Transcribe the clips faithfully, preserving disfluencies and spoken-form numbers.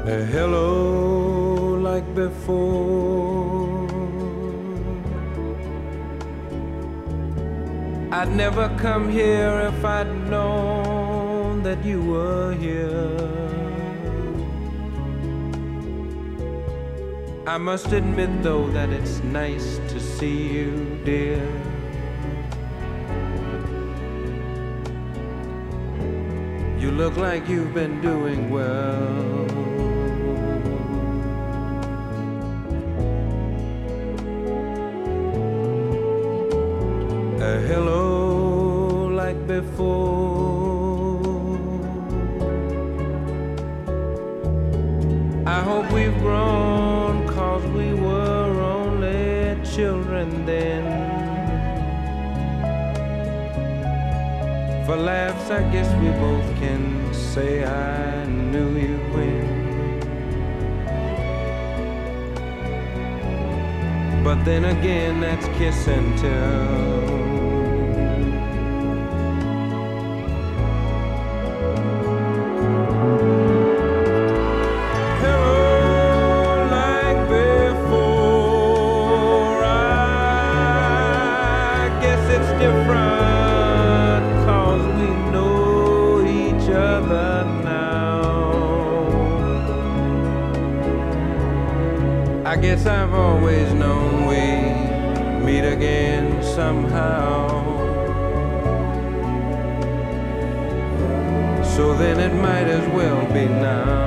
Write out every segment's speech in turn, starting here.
A hello like before. I'd never come here if I'd known that you were here. I must admit though that it's nice to see you, dear. You look like you've been doing well. A hello like before. I hope we've grown, 'cause we were only children then. For laughs, I guess we both can say I knew you when. But then again, that's kiss and tell. Different, 'cause we know each other now. I guess I've always known we'd meet again somehow. So then it might as well be now.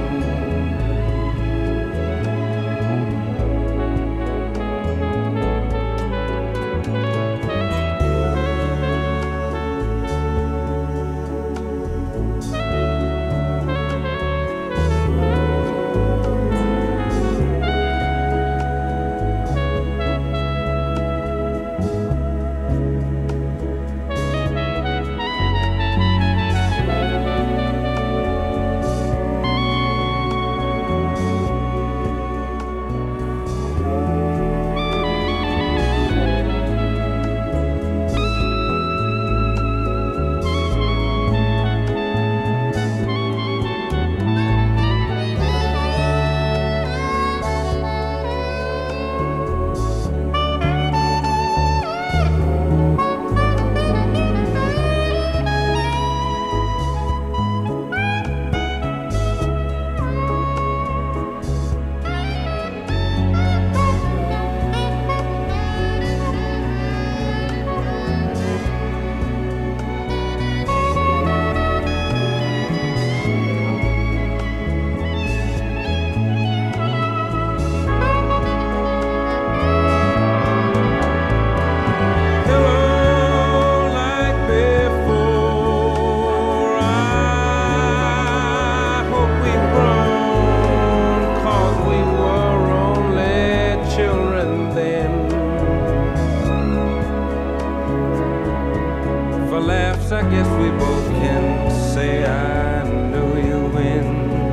For laughs, I guess we both can say I knew you when.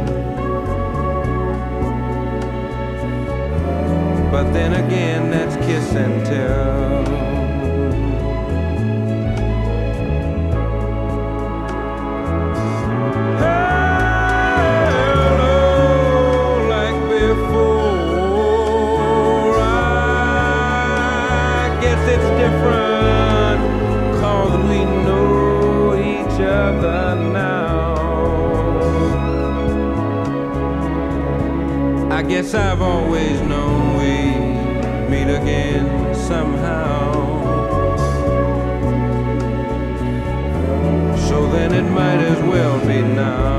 But then again, that's kiss and tell. It's different, 'cause we know each other now. I guess I've always known we'd meet again somehow. So then it might as well be now.